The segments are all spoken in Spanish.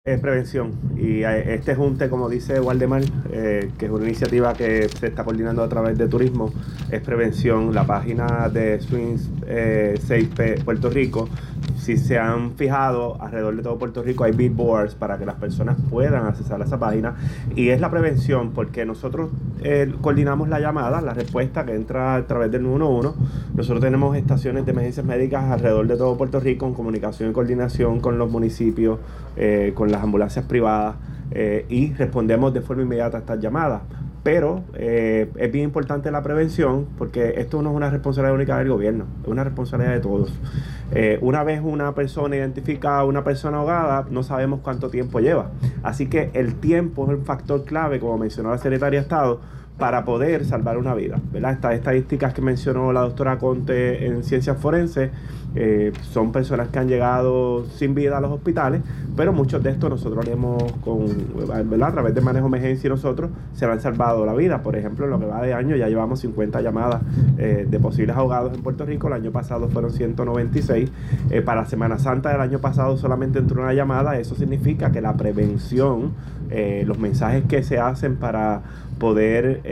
Es prevención y este junte, como dice Waldemar, que es una iniciativa que se está coordinando a través de turismo, es prevención. La página de Swings Safe Puerto Rico, si se han fijado, alrededor de todo Puerto Rico hay billboards para que las personas puedan acceder a esa página, y es la prevención porque nosotros coordinamos la llamada, la respuesta que entra a través del 911. Nosotros tenemos estaciones de emergencias médicas alrededor de todo Puerto Rico en comunicación y coordinación con los municipios, con las ambulancias privadas, y respondemos de forma inmediata a estas llamadas. Pero es bien importante la prevención porque esto no es una responsabilidad única del gobierno, es una responsabilidad de todos. Una vez una persona identifica a una persona ahogada, no sabemos cuánto tiempo lleva. Así que el tiempo es un factor clave, como mencionó la Secretaria de Estado, para poder salvar una vida, ¿verdad? Estas estadísticas que mencionó la doctora Conte en Ciencias Forenses son personas que han llegado sin vida a los hospitales, pero muchos de estos nosotros hemos, ¿verdad? A través de manejo de emergencia, nosotros se le han salvado la vida. Por ejemplo, en lo que va de año ya llevamos 50 llamadas de posibles ahogados en Puerto Rico. El año pasado fueron 196. Para Semana Santa del año pasado solamente entró una llamada. Eso significa que la prevención, los mensajes que se hacen para poder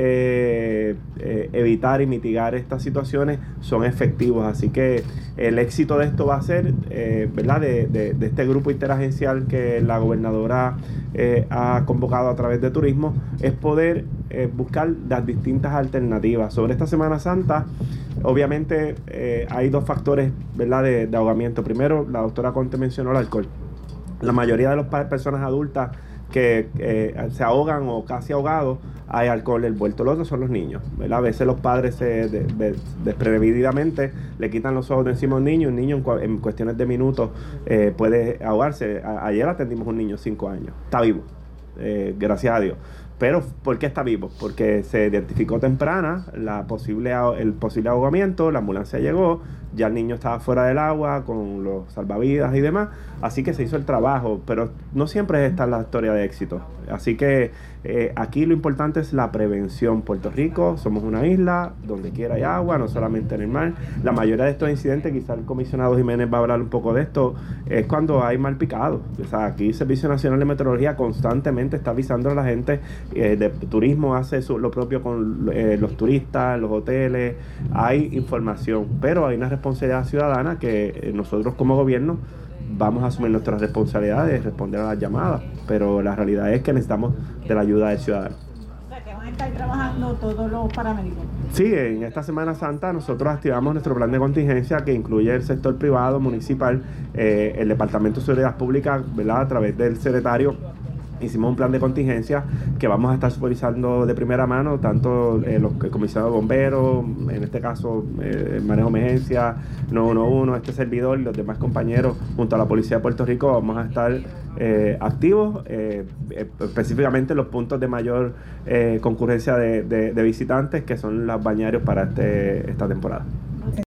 evitar y mitigar estas situaciones son efectivos. Así que el éxito de esto va a ser, ¿verdad? De este grupo interagencial que la gobernadora ha convocado a través de turismo, es poder buscar las distintas alternativas. Sobre esta Semana Santa, obviamente hay dos factores, ¿verdad? De ahogamiento. Primero, la doctora Conte mencionó el alcohol. La mayoría de las personas adultas que se ahogan o casi ahogados, hay alcohol envuelto. Los otros son los niños, ¿verdad? A veces los padres desprevenidamente le quitan los ojos de encima a un niño. Un niño en cuestiones de minutos puede ahogarse. Ayer atendimos a un niño de 5 años. Está vivo, gracias a Dios. Pero ¿por qué está vivo? Porque se identificó temprana el posible ahogamiento, la ambulancia llegó, ya el niño estaba fuera del agua con los salvavidas y demás, así que se hizo el trabajo, pero no siempre está la historia de éxito. Así que aquí lo importante es la prevención. Puerto Rico, somos una isla, donde quiera hay agua, no solamente en el mar. La mayoría de estos incidentes, quizá el comisionado Jiménez va a hablar un poco de esto, es cuando hay mal picado. O sea, aquí el Servicio Nacional de Meteorología constantemente está avisando a la gente. De turismo hace lo propio con los turistas, los hoteles. Hay información, pero hay una responsabilidad ciudadana que nosotros como gobierno vamos a asumir nuestras responsabilidades de responder a las llamadas, pero la realidad es que necesitamos de la ayuda del ciudadano. O sea, que van a estar trabajando todos los paramédicos. Sí, en esta Semana Santa nosotros activamos nuestro plan de contingencia que incluye el sector privado, municipal, el Departamento de Seguridad Pública, ¿verdad? A través del secretario hicimos un plan de contingencia que vamos a estar supervisando de primera mano, tanto los comisionados de bomberos, en este caso manejo de emergencia, 911, este servidor y los demás compañeros junto a la Policía de Puerto Rico. Vamos a estar activos, específicamente en los puntos de mayor concurrencia de visitantes, que son los bañarios para esta temporada.